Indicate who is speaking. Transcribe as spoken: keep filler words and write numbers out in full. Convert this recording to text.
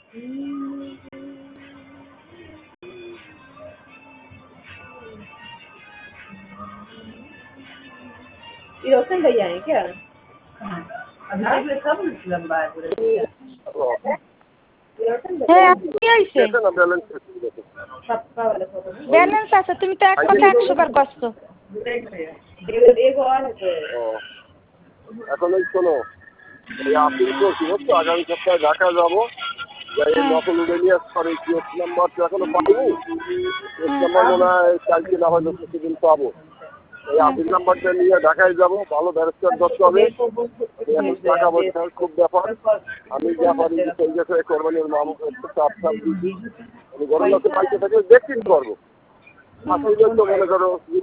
Speaker 1: ये रोशन भैया हैं क्या? अभी तक सब लंबा है पूरे।
Speaker 2: হ্যাঁ কি হইছে? ব্যালেন্স আছে, তুমি তো এক কথা একশো বার কষ্ট।
Speaker 3: এখন এই শোনো, এই আপিল করছি বুঝছো, আগামী সপ্তাহে ঢাকা যাবো, যাই নকল উড়ে নিয়ে সরি কেস নাম্বার তো এখনো পাইনি, কেস নাম্বার মনে হয় কালকে না হয়তো কিছুদিন পাবো। এই আপিল নাম্বারটা নিয়ে ঢাকায় যাবো, ভালো ব্যারিস্টার ধরতে হবে, এখন টাকা পয়সার খুব ব্যাপার, আমি ব্যাপারই সেই গেছে কোরবানির মামুকে একটু চাপ চাপ দিচ্ছি, আমি গরম লোকে পাইতে থাকলে দেখতে পারবো, আসলে তো মনে করো